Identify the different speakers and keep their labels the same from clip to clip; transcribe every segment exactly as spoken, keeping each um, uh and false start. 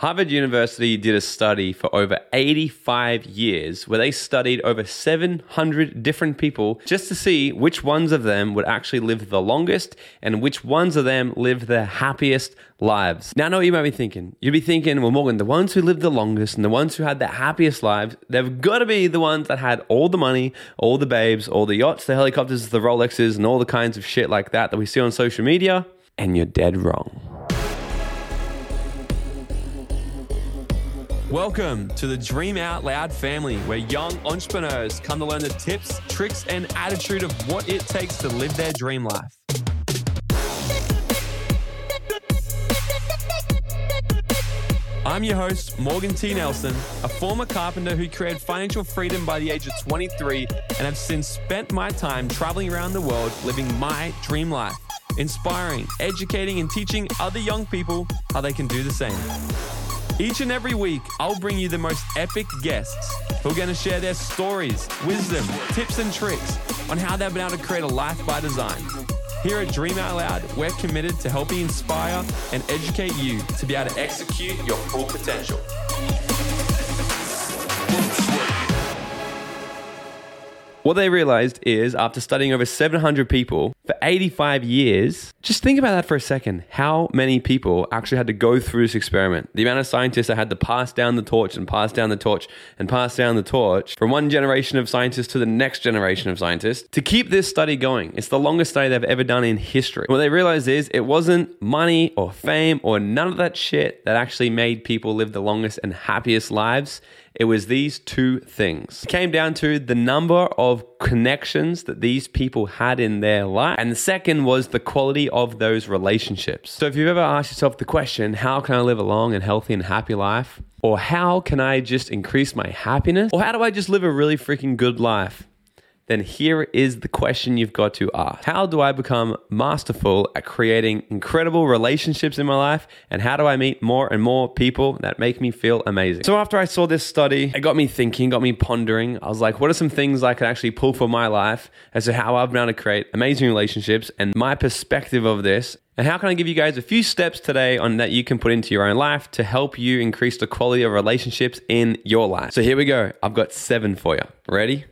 Speaker 1: Harvard University did a study for over eighty-five years where they studied over seven hundred different people just to see which ones of them would actually live the longest and which ones of them live the happiest lives. Now, I know what you might be thinking. You'd be thinking, well, Morgan, the ones who lived the longest and the ones who had the happiest lives, they've got to be the ones that had all the money, all the babes, all the yachts, the helicopters, the Rolexes, and all the kinds of shit like that that we see on social media. And you're dead wrong. Welcome to the Dream Out Loud family, where young entrepreneurs come to learn the tips, tricks, and attitude of what it takes to live their dream life. I'm your host, Morgan T. Nelson, a former carpenter who created financial freedom by the age of twenty-three and have since spent my time traveling around the world living my dream life, inspiring, educating, and teaching other young people how they can do the same. Each and every week, I'll bring you the most epic guests who are going to share their stories, wisdom, tips, and tricks on how they've been able to create a life by design. Here at Dream Out Loud, we're committed to helping inspire and educate you to be able to execute your full potential. What they realized is, after studying over seven hundred people for eighty-five years, just think about that for a second. How many people actually had to go through this experiment? The amount of scientists that had to pass down the torch and pass down the torch and pass down the torch from one generation of scientists to the next generation of scientists to keep this study going. It's the longest study they've ever done in history. What they realized is it wasn't money or fame or none of that shit that actually made people live the longest and happiest lives. It was these two things. It came down to the number of connections that these people had in their life. And the second was the quality of those relationships. So if you've ever asked yourself the question, how can I live a long and healthy and happy life? Or how can I just increase my happiness? Or how do I just live a really freaking good life? Then here is the question you've got to ask. How do I become masterful at creating incredible relationships in my life? And how do I meet more and more people that make me feel amazing? So after I saw this study, it got me thinking, got me pondering. I was like, what are some things I could actually pull for my life as to how I've been able to create amazing relationships and my perspective of this? And how can I give you guys a few steps today on that you can put into your own life to help you increase the quality of relationships in your life? So here we go. I've got seven for you. Ready?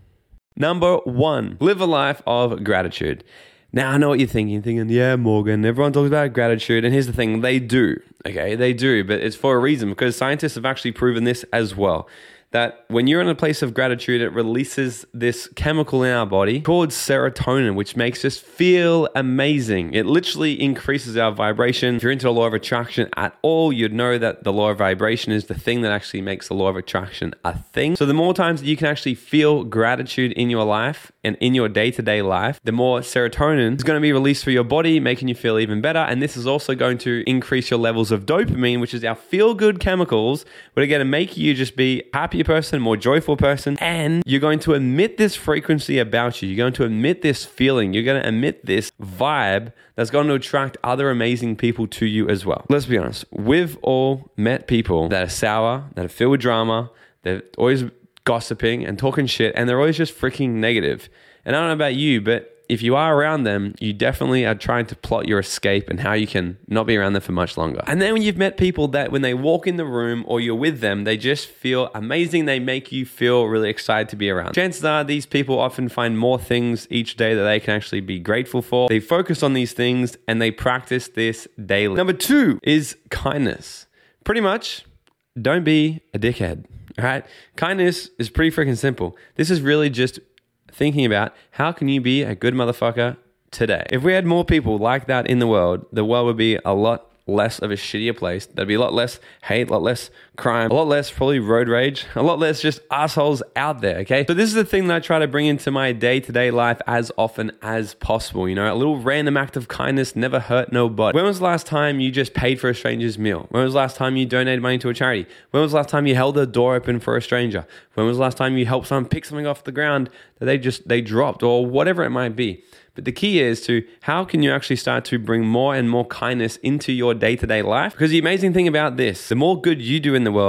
Speaker 1: Number one, live a life of gratitude. Now, I know what you're thinking. You're thinking, yeah, Morgan, everyone talks about gratitude. And here's the thing, they do, okay? They do, but it's for a reason because scientists have actually proven this as well. That when you're in a place of gratitude, it releases this chemical in our body called serotonin, which makes us feel amazing. It literally increases our vibration. If you're into the law of attraction at all, you'd know that the law of vibration is the thing that actually makes the law of attraction a thing. So the more times that you can actually feel gratitude in your life and in your day-to-day life, the more serotonin is going to be released through your body, making you feel even better. And this is also going to increase your levels of dopamine, which is our feel-good chemicals, but are going to make you just be happy person, more joyful person, and you're going to emit this frequency about you. You're going to emit this feeling. You're going to emit this vibe that's going to attract other amazing people to you as well. Let's be honest. We've all met people that are sour, that are filled with drama, they're always gossiping and talking shit, and they're always just freaking negative. And I don't know about you, but if you are around them, you definitely are trying to plot your escape and how you can not be around them for much longer. And then when you've met people that when they walk in the room or you're with them, they just feel amazing. They make you feel really excited to be around. Chances are these people often find more things each day that they can actually be grateful for. They focus on these things and they practice this daily. Number two is kindness. Pretty much, don't be a dickhead. All right? Kindness is pretty freaking simple. This is really just thinking about how can you be a good motherfucker today. If we had more people like that in the world, the world would be a lot less of a shittier place. There'd be a lot less hate, a lot less crime, a lot less probably road rage, a lot less just assholes out there, okay? So this is the thing that I try to bring into my day-to-day life as often as possible. You know, a little random act of kindness never hurt nobody. When was the last time you just paid for a stranger's meal? When was the last time you donated money to a charity? When was the last time you held the door open for a stranger? When was the last time you helped someone pick something off the ground that they just, they dropped or whatever it might be? But the key is to how can you actually start to bring more and more kindness into your day-to-day life? Because the amazing thing about this, the more good you do in the world,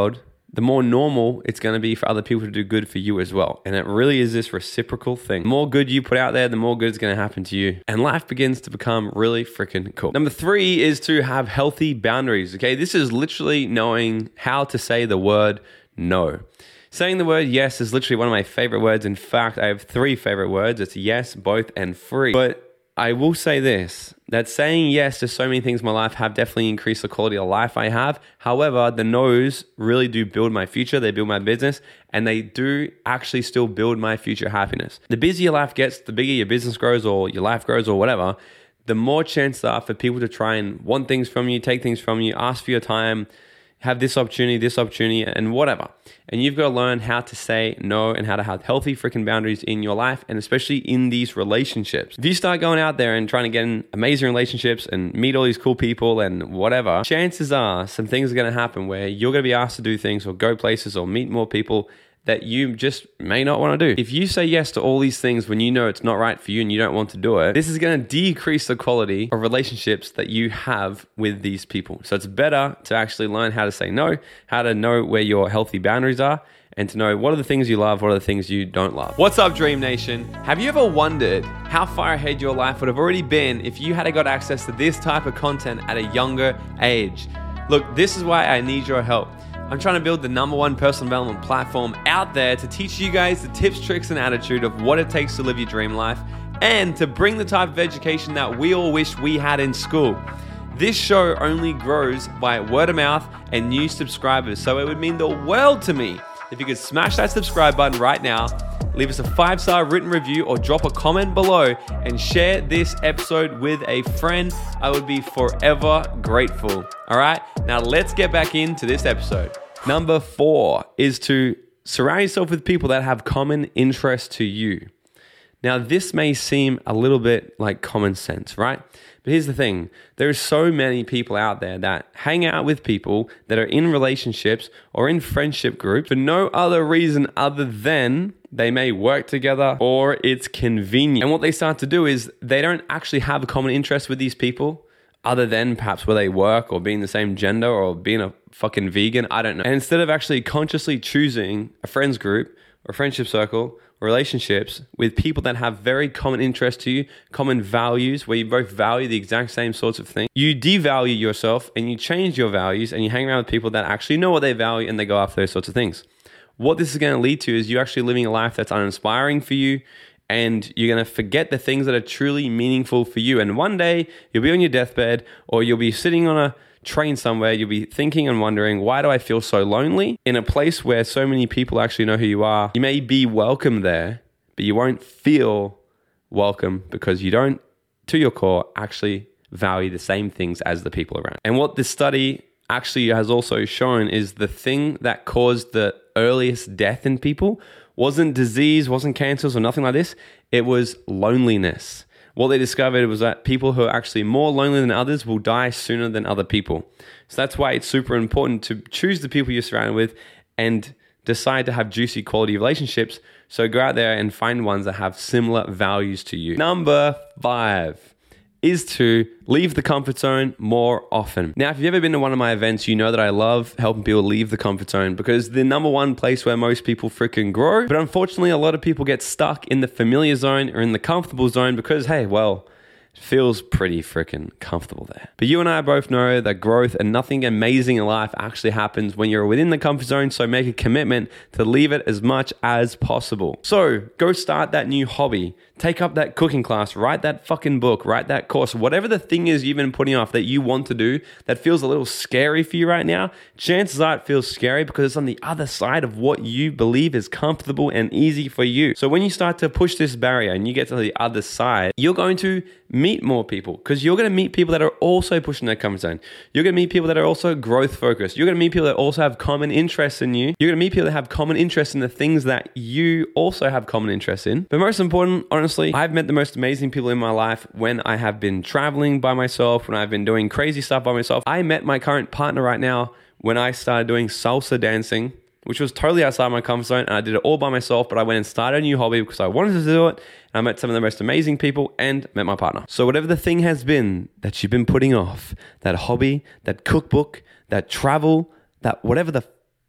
Speaker 1: the more normal it's going to be for other people to do good for you as well. And it really is this reciprocal thing. The more good you put out there, the more good is going to happen to you. And life begins to become really freaking cool. Number three is to have healthy boundaries. Okay, this is literally knowing how to say the word no. Saying the word yes is literally one of my favorite words. In fact, I have three favorite words. It's yes, both, and free. But I will say this, that saying yes to so many things in my life have definitely increased the quality of life I have. However, the no's really do build my future, they build my business, and they do actually still build my future happiness. The busier your life gets, the bigger your business grows or your life grows or whatever, the more chance there are for people to try and want things from you, take things from you, ask for your time, have this opportunity, this opportunity, and whatever. And you've got to learn how to say no and how to have healthy freaking boundaries in your life, and especially in these relationships. If you start going out there and trying to get in amazing relationships and meet all these cool people and whatever, chances are some things are going to happen where you're going to be asked to do things or go places or meet more people that you just may not want to do. If you say yes to all these things when you know it's not right for you and you don't want to do it, this is going to decrease the quality of relationships that you have with these people. So it's better to actually learn how to say no, how to know where your healthy boundaries are, and to know what are the things you love, what are the things you don't love. What's up, Dream Nation? Have you ever wondered how far ahead your life would have already been if you had got access to this type of content at a younger age? Look, this is why I need your help. I'm trying to build the number one personal development platform out there to teach you guys the tips, tricks, and attitude of what it takes to live your dream life, and to bring the type of education that we all wish we had in school. This show only grows by word of mouth and new subscribers, so it would mean the world to me if you could smash that subscribe button right now, leave us a five-star written review, or drop a comment below and share this episode with a friend. I would be forever grateful. All right, now let's get back into this episode. Number four is to surround yourself with people that have common interest to you. Now, this may seem a little bit like common sense, right? But here's the thing. There's so many people out there that hang out with people that are in relationships or in friendship groups for no other reason other than they may work together or it's convenient. And what they start to do is they don't actually have a common interest with these people other than perhaps where they work or being the same gender or being a fucking vegan. I don't know. And instead of actually consciously choosing a friends group or friendship circle, relationships with people that have very common interests to you, common values, where you both value the exact same sorts of things, you devalue yourself and you change your values and you hang around with people that actually know what they value and they go after those sorts of things. What this is going to lead to is you actually living a life that's uninspiring for you, and you're going to forget the things that are truly meaningful for you. And one day you'll be on your deathbed, or you'll be sitting on a train somewhere, you'll be thinking and wondering, why do I feel so lonely in a place where so many people actually know who you are? You may be welcome there, but you won't feel welcome because you don't, to your core, actually value the same things as the people around. And what this study actually has also shown is the thing that caused the earliest death in people wasn't disease, wasn't cancers or nothing like this. It was loneliness. What they discovered was that people who are actually more lonely than others will die sooner than other people. So that's why it's super important to choose the people you're surrounded with and decide to have juicy quality relationships. So go out there and find ones that have similar values to you. Number five is to leave the comfort zone more often. Now, if you've ever been to one of my events, you know that I love helping people leave the comfort zone because the number one place where most people freaking grow. But unfortunately, a lot of people get stuck in the familiar zone or in the comfortable zone because, hey, well, it feels pretty freaking comfortable there. But you and I both know that growth and nothing amazing in life actually happens when you're within the comfort zone. So make a commitment to leave it as much as possible. So go start that new hobby. Take up that cooking class, write that fucking book, write that course, whatever the thing is you've been putting off that you want to do that feels a little scary for you right now, chances are it feels scary because it's on the other side of what you believe is comfortable and easy for you. So when you start to push this barrier and you get to the other side, you're going to meet more people because you're going to meet people that are also pushing their comfort zone. You're going to meet people that are also growth focused. You're going to meet people that also have common interests in you. You're going to meet people that have common interests in the things that you also have common interests in. But most important, honestly, I've met the most amazing people in my life when I have been traveling by myself, when I've been doing crazy stuff by myself. I met my current partner right now when I started doing salsa dancing, which was totally outside my comfort zone, and I did it all by myself, but I went and started a new hobby because I wanted to do it, and I met some of the most amazing people and met my partner. So whatever the thing has been that you've been putting off, that hobby, that cookbook, that travel, that whatever the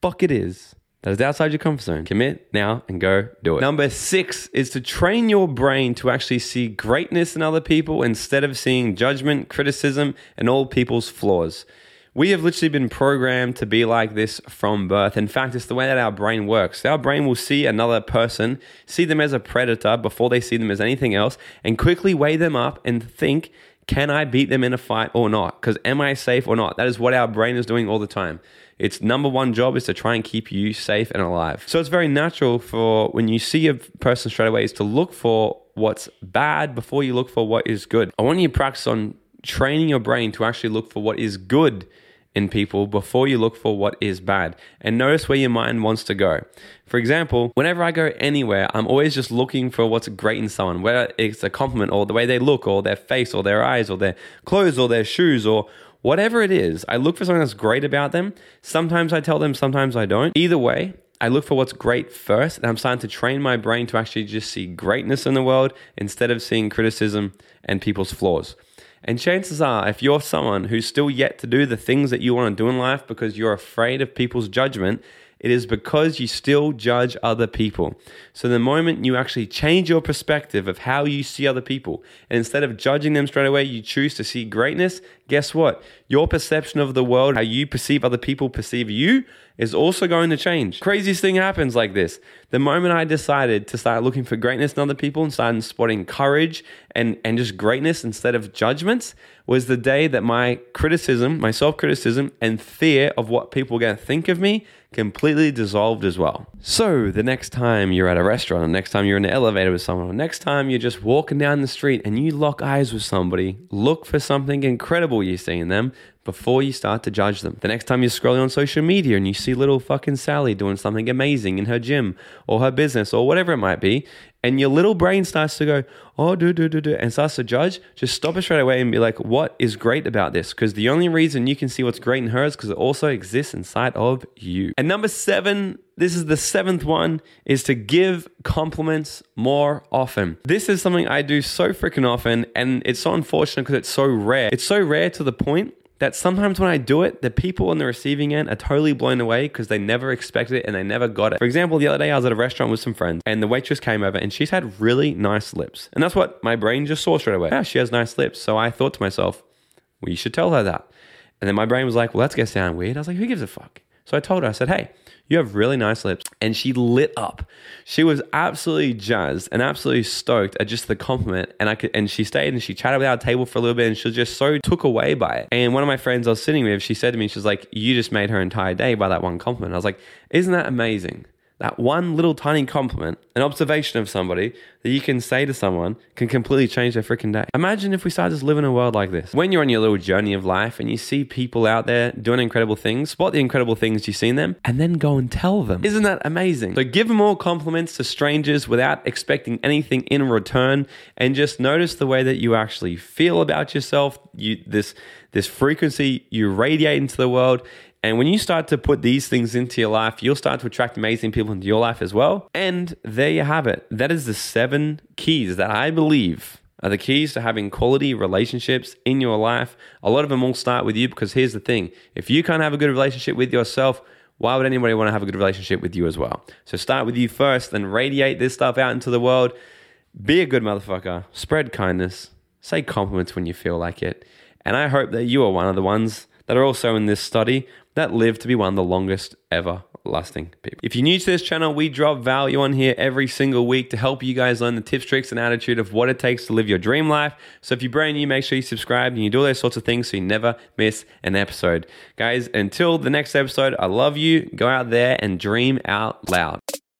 Speaker 1: fuck it is that is outside your comfort zone, commit now and go do it. Number six is to train your brain to actually see greatness in other people instead of seeing judgment, criticism, and all people's flaws. We have literally been programmed to be like this from birth. In fact, it's the way that our brain works. Our brain will see another person, see them as a predator before they see them as anything else, and quickly weigh them up and think, can I beat them in a fight or not? Because am I safe or not? That is what our brain is doing all the time. Its number one job is to try and keep you safe and alive. So it's very natural for when you see a person straight away is to look for what's bad before you look for what is good. I want you to practice on training your brain to actually look for what is good in people before you look for what is bad, and notice where your mind wants to go. For example, whenever I go anywhere, I'm always just looking for what's great in someone, whether it's a compliment or the way they look or their face or their eyes or their clothes or their shoes or whatever it is. I look for something that's great about them. Sometimes I tell them, sometimes I don't. Either way, I look for what's great first, and I'm starting to train my brain to actually just see greatness in the world instead of seeing criticism and people's flaws. And chances are, if you're someone who's still yet to do the things that you want to do in life because you're afraid of people's judgment, it is because you still judge other people. So the moment you actually change your perspective of how you see other people, and instead of judging them straight away, you choose to see greatness, guess what? Your perception of the world, how you perceive other people perceive you, is also going to change. Craziest thing happens like this. The moment I decided to start looking for greatness in other people and started spotting courage and, and just greatness instead of judgments was the day that my criticism, my self-criticism and fear of what people are going to think of me completely dissolved as well. So the next time you're at a restaurant, or next time you're in an elevator with someone, or next time you're just walking down the street and you lock eyes with somebody, look for something incredible you see in them before you start to judge them. The next time you're scrolling on social media and you see little fucking Sally doing something amazing in her gym or her business or whatever it might be, and your little brain starts to go, oh, do, do, do, do, and starts to judge, just stop it straight away and be like, what is great about this? Because the only reason you can see what's great in her is because it also exists inside of you. And number seven, this is the seventh one, is to give compliments more often. This is something I do so freaking often, and it's so unfortunate because it's so rare. It's so rare to the point that sometimes when I do it, the people on the receiving end are totally blown away because they never expected it and they never got it. For example, the other day I was at a restaurant with some friends and the waitress came over and she's had really nice lips. And that's what my brain just saw straight away. Yeah, she has nice lips. So I thought to myself, well, you should tell her that. And then my brain was like, well, that's going to sound weird. I was like, who gives a fuck? So I told her, I said, hey, you have really nice lips. And she lit up. She was absolutely jazzed and absolutely stoked at just the compliment. And I could, and she stayed and she chatted with our table for a little bit and she was just so took away by it. And one of my friends I was sitting with, she said to me, she was like, you just made her entire day by that one compliment. I was like, isn't that amazing? That one little tiny compliment, an observation of somebody that you can say to someone can completely change their freaking day. Imagine if we started just living in a world like this. When you're on your little journey of life and you see people out there doing incredible things, spot the incredible things you see in them, and then go and tell them. Isn't that amazing? So give more compliments to strangers without expecting anything in return, and just notice the way that you actually feel about yourself, you this this frequency you radiate into the world. And when you start to put these things into your life, you'll start to attract amazing people into your life as well. And there you have it. That is the seven keys that I believe are the keys to having quality relationships in your life. A lot of them all start with you, because here's the thing. If you can't have a good relationship with yourself, why would anybody want to have a good relationship with you as well? So start with you first, then radiate this stuff out into the world. Be a good motherfucker. Spread kindness. Say compliments when you feel like it. And I hope that you are one of the ones that are also in this study that live to be one of the longest ever lasting people. If you're new to this channel, we drop value on here every single week to help you guys learn the tips, tricks, and attitude of what it takes to live your dream life. So if you're brand new, make sure you subscribe and you do all those sorts of things so you never miss an episode. Guys, until the next episode, I love you. Go out there and dream out loud.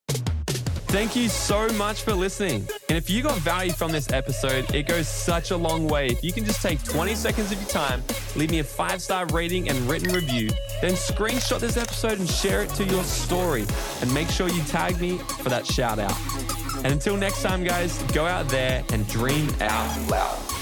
Speaker 1: Thank you so much for listening. And if you got value from this episode, it goes such a long way. If you can just take twenty seconds of your time, leave me a five-star rating and written review, then screenshot this episode and share it to your story. And make sure you tag me for that shout out. And until next time, guys, go out there and dream out loud.